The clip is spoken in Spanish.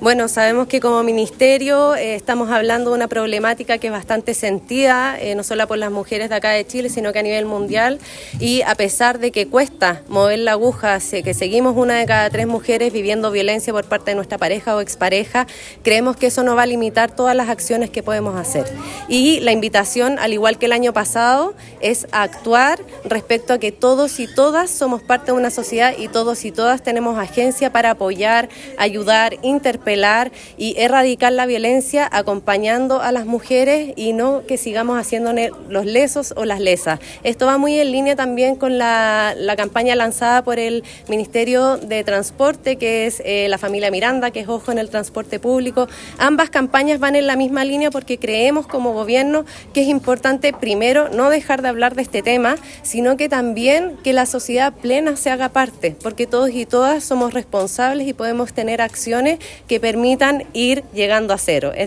Bueno, sabemos que como ministerio estamos hablando de una problemática que es bastante sentida, no solo por las mujeres de acá de Chile, sino que a nivel mundial, y a pesar de que cuesta mover la aguja, que seguimos 1 de cada 3 mujeres viviendo violencia por parte de nuestra pareja o expareja, creemos que eso no va a limitar todas las acciones que podemos hacer. Y la invitación, al igual que el año pasado, es a actuar respecto a que todos y todas somos parte de una sociedad y todos y todas tenemos agencia para apoyar, ayudar, interpelar y erradicar la violencia acompañando a las mujeres y no que sigamos haciendo los lesos o las lesas. Esto va muy en línea también con la campaña lanzada por el Ministerio de Transporte, que es la familia Miranda, que es Ojo en el Transporte Público. Ambas campañas van en la misma línea porque creemos como gobierno que es importante, primero, no dejar de hablar de este tema, sino que también que la sociedad plena se haga parte, porque todos y todas somos responsables y podemos tener acciones que permitan ir llegando a cero.